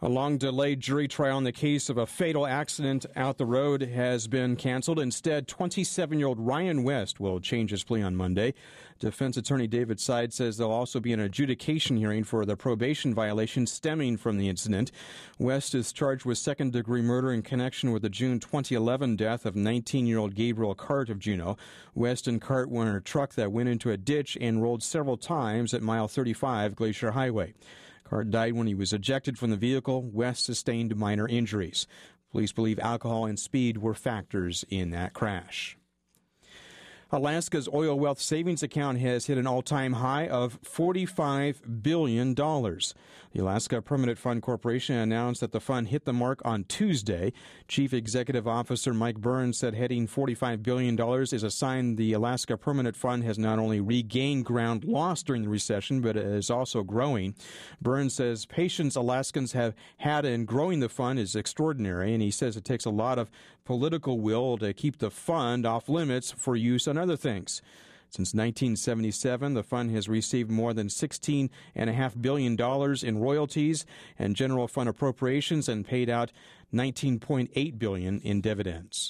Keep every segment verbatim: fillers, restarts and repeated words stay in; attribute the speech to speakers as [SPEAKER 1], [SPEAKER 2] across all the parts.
[SPEAKER 1] A long-delayed jury trial in the case of a fatal accident out the road has been canceled. Instead, twenty-seven-year-old Ryan West will change his plea on Monday. Defense attorney David Seid says there'll also be an adjudication hearing for the probation violation stemming from the incident. West is charged with second-degree murder in connection with the June twenty eleven death of nineteen-year-old Gabriel Cart of Juneau. West and Cart were in a truck that went into a ditch and rolled several times at mile thirty-five Glacier Highway. Cart died when he was ejected from the vehicle. West sustained minor injuries. Police believe alcohol and speed were factors in that crash. Alaska's oil wealth savings account has hit an all-time high of forty-five billion dollars. The Alaska Permanent Fund Corporation announced that the fund hit the mark on Tuesday. Chief Executive Officer Mike Burns said hitting forty-five billion dollars is a sign the Alaska Permanent Fund has not only regained ground lost during the recession, but is also growing. Burns says patience Alaskans have had in growing the fund is extraordinary, and he says it takes a lot of political will to keep the fund off limits for use on other things. Since nineteen seventy-seven, the fund has received more than sixteen point five billion dollars in royalties and general fund appropriations and paid out nineteen point eight billion dollars in dividends.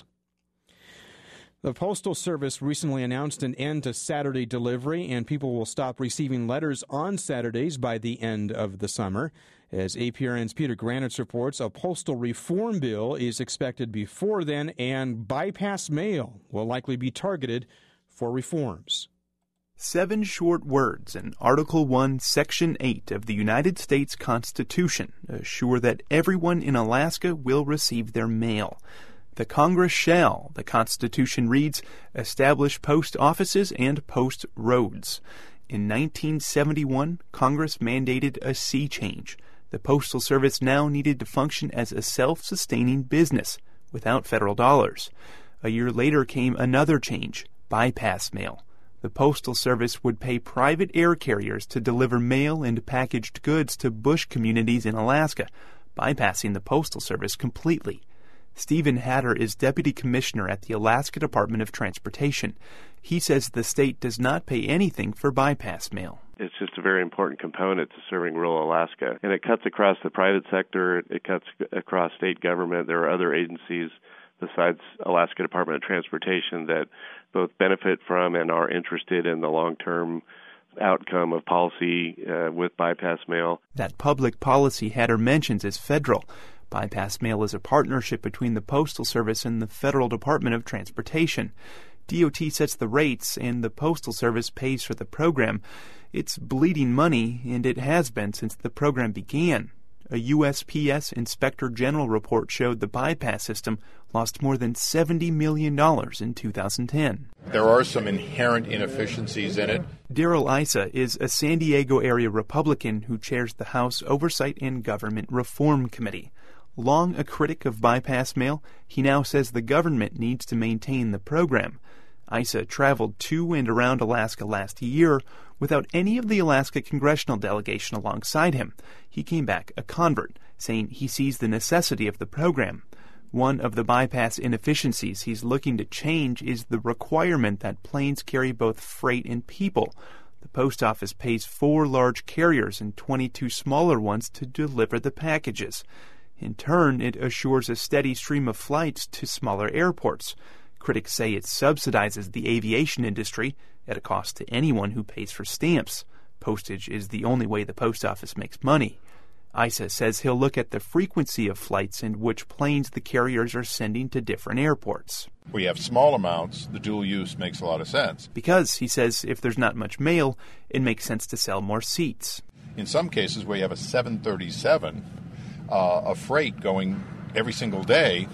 [SPEAKER 1] The Postal Service recently announced an end to Saturday delivery, and people will stop receiving letters on Saturdays by the end of the summer. As A P R N's Peter Granitz reports, a postal reform bill is expected before then, and bypass mail will likely be targeted for reforms.
[SPEAKER 2] Seven short words in Article one, Section eight of the United States Constitution assure that everyone in Alaska will receive their mail. The Congress shall, the Constitution reads, establish post offices and post roads. In nineteen seventy-one, Congress mandated a sea change. The Postal Service now needed to function as a self-sustaining business without federal dollars. A year later came another change, bypass mail. The Postal Service would pay private air carriers to deliver mail and packaged goods to bush communities in Alaska, bypassing the Postal Service completely. Stephen Hatter is Deputy Commissioner at the Alaska Department of Transportation. He says the state does not pay anything for bypass mail.
[SPEAKER 3] It's just a very important component to serving rural Alaska. And it cuts across the private sector. It cuts across state government. There are other agencies besides Alaska Department of Transportation that both benefit from and are interested in the long-term outcome of policy uh, with bypass mail.
[SPEAKER 2] That public policy Hatter mentions is federal. Bypass mail is a partnership between the Postal Service and the Federal Department of Transportation. D O T sets the rates, and the Postal Service pays for the program. It's bleeding money, and it has been since the program began. A U S P S Inspector General report showed the bypass system lost more than seventy million dollars in two thousand ten.
[SPEAKER 4] There are some inherent inefficiencies in it.
[SPEAKER 2] Darrell Issa is a San Diego area Republican who chairs the House Oversight and Government Reform Committee. Long a critic of bypass mail, he now says the government needs to maintain the program. Issa traveled to and around Alaska last year without any of the Alaska congressional delegation alongside him. He came back a convert, saying he sees the necessity of the program. One of the bypass inefficiencies he's looking to change is the requirement that planes carry both freight and people. The post office pays four large carriers and twenty-two smaller ones to deliver the packages. In turn, it assures a steady stream of flights to smaller airports. Critics say it subsidizes the aviation industry at a cost to anyone who pays for stamps. Postage is the only way the post office makes money. Issa says he'll look at the frequency of flights and which planes the carriers are sending to different airports.
[SPEAKER 4] We have small amounts. The dual use makes a lot of sense.
[SPEAKER 2] Because, he says, if there's not much mail, it makes sense to sell more seats.
[SPEAKER 4] In some cases where you have a seven thirty-seven, uh, a freight going every single day,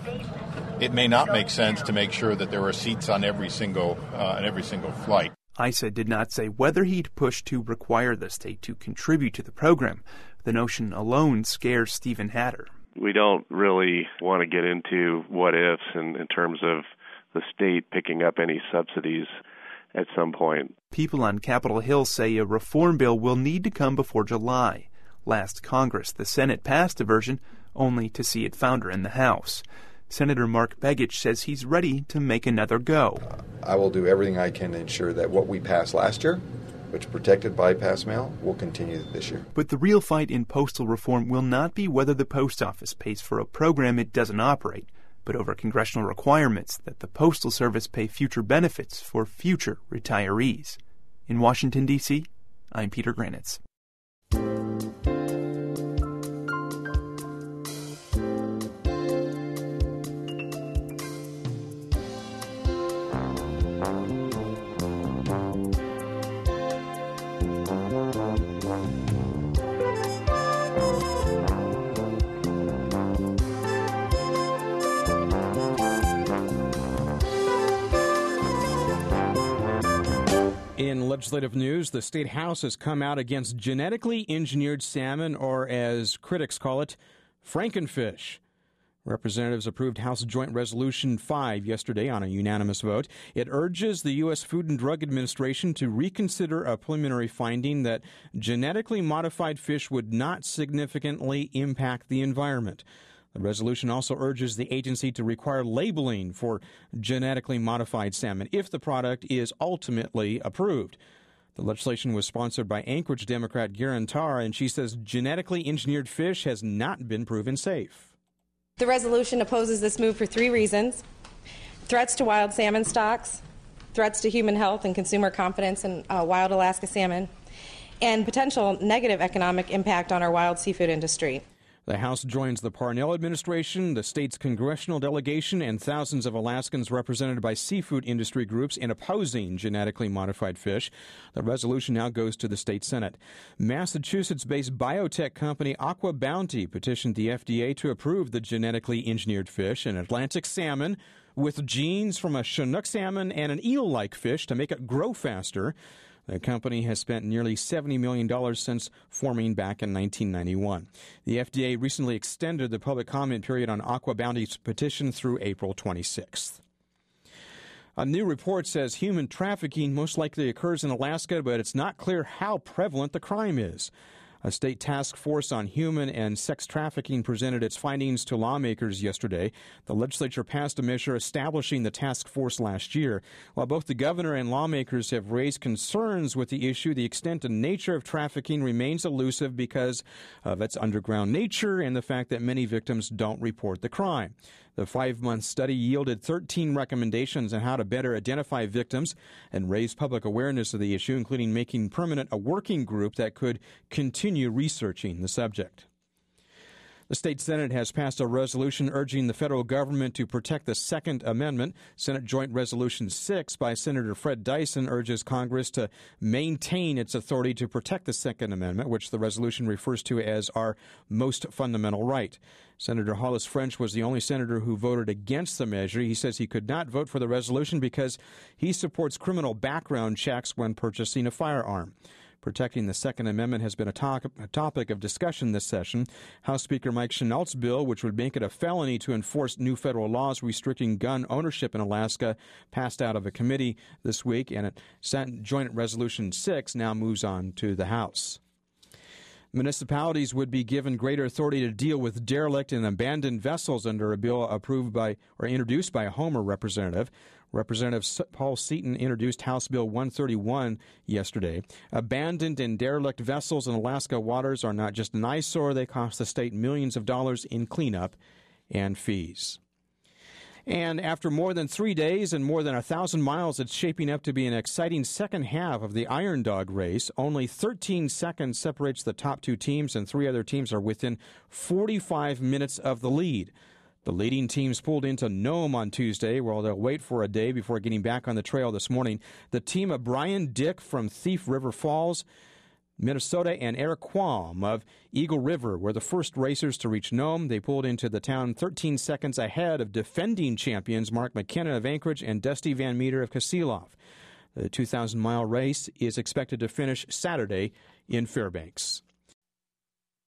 [SPEAKER 4] it may not make sense to make sure that there are seats on every single uh, on every single flight.
[SPEAKER 2] Issa did not say whether he'd push to require the state to contribute to the program. The notion alone scares Stephen Hatter.
[SPEAKER 3] We don't really want to get into what ifs in, in terms of the state picking up any subsidies at some point.
[SPEAKER 2] People on Capitol Hill say a reform bill will need to come before July. Last Congress, the Senate passed a version only to see it founder in the House. Senator Mark Begich says he's ready to make another go.
[SPEAKER 5] I will do everything I can to ensure that what we passed last year which protected bypass mail, will continue this year.
[SPEAKER 2] But the real fight in postal reform will not be whether the post office pays for a program it doesn't operate, but over congressional requirements that the Postal Service pay future benefits for future retirees. In Washington, D C, I'm Peter Granitz.
[SPEAKER 1] In legislative news, the State House has come out against genetically engineered salmon, or as critics call it, Frankenfish. Representatives approved House Joint Resolution five yesterday on a unanimous vote. It urges the U S Food and Drug Administration to reconsider a preliminary finding that genetically modified fish would not significantly impact the environment. The resolution also urges the agency to require labeling for genetically modified salmon if the product is ultimately approved. The legislation was sponsored by Anchorage Democrat Garen Tarr, and she says genetically engineered fish has not been proven safe.
[SPEAKER 6] The resolution opposes this move for three reasons: threats to wild salmon stocks, threats to human health and consumer confidence in uh, wild Alaska salmon, and potential negative economic impact on our wild seafood industry.
[SPEAKER 1] The House joins the Parnell administration, the state's congressional delegation, and thousands of Alaskans represented by seafood industry groups in opposing genetically modified fish. The resolution now goes to the state Senate. Massachusetts-based biotech company Aqua Bounty petitioned the F D A to approve the genetically engineered fish, an Atlantic salmon with genes from a Chinook salmon and an eel-like fish to make it grow faster. The company has spent nearly seventy million dollars since forming back in nineteen ninety-one. The F D A recently extended the public comment period on Aqua Bounty's petition through April twenty-sixth. A new report says human trafficking most likely occurs in Alaska, but it's not clear how prevalent the crime is. A state task force on human and sex trafficking presented its findings to lawmakers yesterday. The legislature passed a measure establishing the task force last year. While both the governor and lawmakers have raised concerns with the issue, the extent and nature of trafficking remains elusive because of its underground nature and the fact that many victims don't report the crime. The five-month study yielded thirteen recommendations on how to better identify victims and raise public awareness of the issue, including making permanent a working group that could continue researching the subject. The state Senate has passed a resolution urging the federal government to protect the Second Amendment. Senate Joint Resolution six by Senator Fred Dyson urges Congress to maintain its authority to protect the Second Amendment, which the resolution refers to as our most fundamental right. Senator Hollis French was the only senator who voted against the measure. He says he could not vote for the resolution because he supports criminal background checks when purchasing a firearm. Protecting the Second Amendment has been a, to- a topic of discussion this session. House Speaker Mike Chenault's bill, which would make it a felony to enforce new federal laws restricting gun ownership in Alaska, passed out of a committee this week, and it sent Joint Resolution six now moves on to the House. Municipalities would be given greater authority to deal with derelict and abandoned vessels under a bill approved by or introduced by a Homer representative. Representative Paul Seaton introduced House Bill one thirty-one yesterday. Abandoned and derelict vessels in Alaska waters are not just an eyesore, they cost the state millions of dollars in cleanup and fees. And after more than three days and more than a thousand miles, it's shaping up to be an exciting second half of the Iron Dog race. Only thirteen seconds separates the top two teams, and three other teams are within forty-five minutes of the lead. The leading teams pulled into Nome on Tuesday, where they'll wait for a day before getting back on the trail this morning. The team of Brian Dick from Thief River Falls, Minnesota, and Eric Qualm of Eagle River were the first racers to reach Nome. They pulled into the town thirteen seconds ahead of defending champions Mark McKinnon of Anchorage and Dusty Van Meter of Kasilof. The two thousand mile race is expected to finish Saturday in Fairbanks.